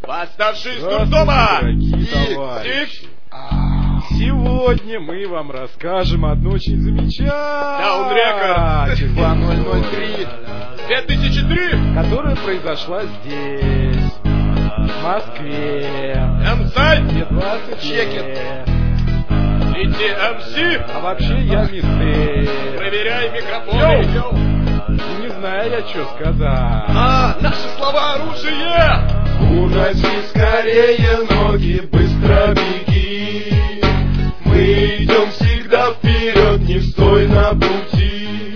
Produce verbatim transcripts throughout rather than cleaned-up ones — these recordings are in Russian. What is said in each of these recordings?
Восставшие из дурдома! Товарищи, сегодня мы вам расскажем одну очень замечательную Даун Рекорд два ноль ноль три две тысячи три, которая произошла здесь, в Москве. Эмсайт, Мне двадцать Чекет. лет. и ти эм си. А вообще я мистер. Проверяй микрофон. Йоу. Не знаю я, что сказать. А, наши слова оружие! Уноси скорее ноги, быстро беги. Мы идем всегда вперед, не стой на пути.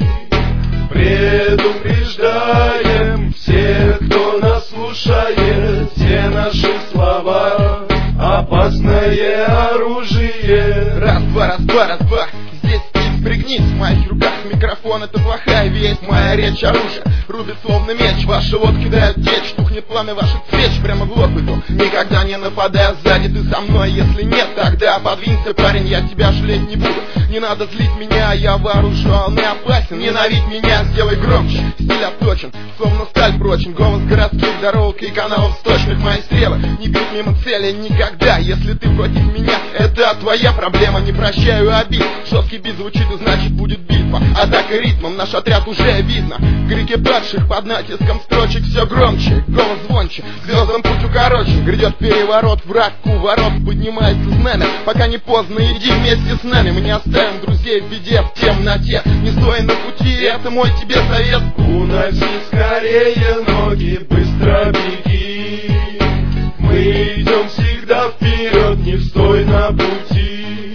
Предупреждаем всех, кто нас слушает, все наши слова опасное оружие. Раз, два, раз, два, раз, два. Здесь птиц, пригнись, в моих руках микрофон, это плохая весть. Моя речь оружие, рубит словно меч. Ваши вот кидают течь, тухнет пламя ваших свеч. Прямо в лоб иду, никогда не нападая сзади. Ты со мной, если нет, тогда подвинься, парень, я тебя жалеть не буду. Не надо злить меня, я вооружен и опасен. Ненавидь меня, сделай громче, стиль отточен, словно сталь прочен. Голос городских дорог и каналов сточных. Мои стрелы не бьют мимо цели никогда. Если ты против меня, это твоя проблема. Не прощаю обид, жесткий бит звучит и значит будет битва. Атака ритмом, наш отряд уже видно. К реке падших под натиском строчек все громче, голос звонче, звездам путь укороче. Грядет переворот, враг у ворот, поднимается знамя. Пока не поздно, иди вместе с нами. Мы не оставим друзей в беде, в темноте. Не стой на пути, это мой тебе совет. Уноси скорее ноги, быстро беги. Мы идем всегда вперед, не стой на пути.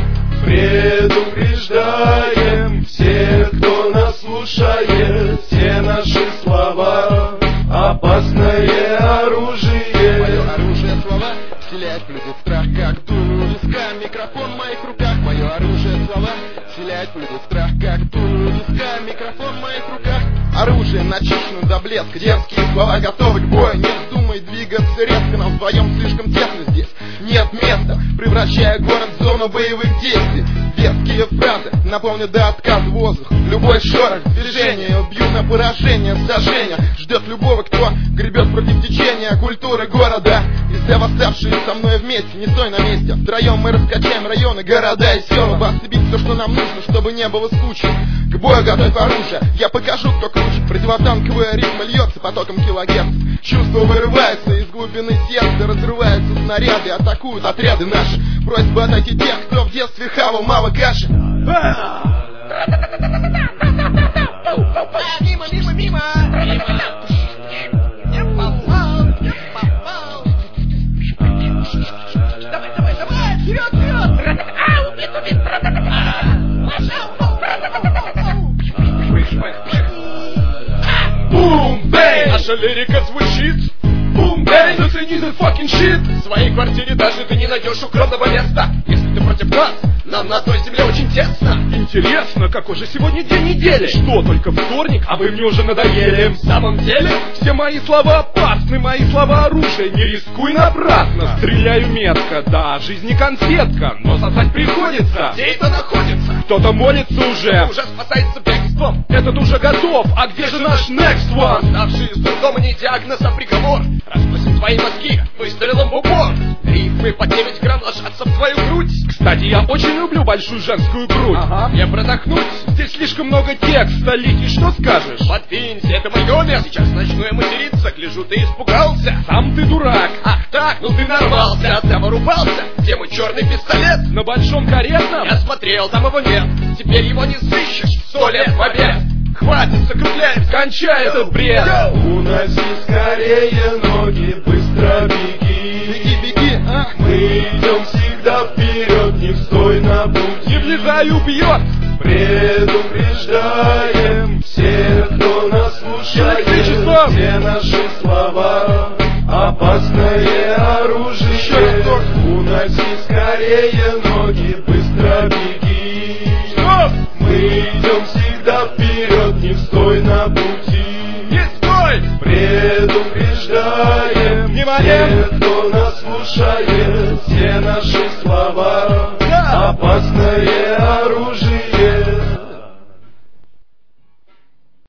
Предупреждаем всех, кто нас слушает, все наши слова опасное оружие. Мое оружие слова вселяет в людей страх, как дуло у виска. Микрофон в моих руках. Мое оружие слова вселяет в людей страх, как дуло у виска. Микрофон в моих руках. Оружие начищено до блеска, дерзкие слова готовы к бою. Не вздумай двигаться резко, нам вдвоем слишком тесно здесь. Нет места, превращая город в зону боевых действий. Веские фразы наполнят до отказа воздух. Любой шорох, движение, бью на поражение, сожжение. Ждет любого, кто гребет против течения культуры города. И все восставшие со мной вместе, не стой на месте. Втроем мы раскачаем районы, города и села. Вас и бить все, что нам нужно, чтобы не было скучно. К бою готовь оружие, я покажу, кто круче. Противотанковая ритма льется потоком килогерц. Чувства вырываются из глубины сердца, разрываются снаряды, атакуют отряды наши. Просьба отойти тех, кто в детстве хавал мало каши. Мимо, мимо, мимо. Не попал, не попал. Давай, давай, давай, вперед, вперед. Убит, убит. Бум-бэй! Наша лирика звучит. Бум-бэй! Зацени the fucking shit! В своей квартире даже ты не найдешь укромного места. Если ты против нас, нам на той земле очень тесно. Интересно, какой же сегодня день недели? Что, только вторник, а вы мне уже надоели? В самом деле, все мои слова опасны, мои слова оружие. Не рискуй напрасно, стреляю метко. Да, жизнь не конфетка, но сосать приходится. где это находится? Кто-то молится уже, Уже спасается бегством. этот уже готов. А где же наш next one? Ставший из дурдома не диагноз, а приговор. Распустим твои мозги выстрелом в упор. Рифмы по девять грамм ложатся в твою грудь. Кстати, я очень люблю большую женскую грудь. Ага. Не продохнуть. Здесь слишком много текста, Лики, что скажешь? Подвинься, это мое место. Сейчас начну я материться, гляжу, ты испугался. Сам ты дурак. Ах так, ну ты нарвался, от того рубался. Где мой черный пистолет? На большом каретном? Я смотрел, там его нет. Теперь его не сыщешь. Сто лет побед. Хватит, закругляем, кончай этот бред. Уноси скорее ноги, быстро беги. Беги, беги, а? Мы идем всегда вперед, не стой на пути. Не влезай, убьет. Предупреждаем всех, кто нас слушает, все наши слова опасное оружие. Уноси скорее ноги, быстро беги. Стоп! Мы идем всегда вперед, не стой на пути. Не стой! Предупреждаем Внимание! всех, кто нас слушает, все наши слова Да! опасное оружие.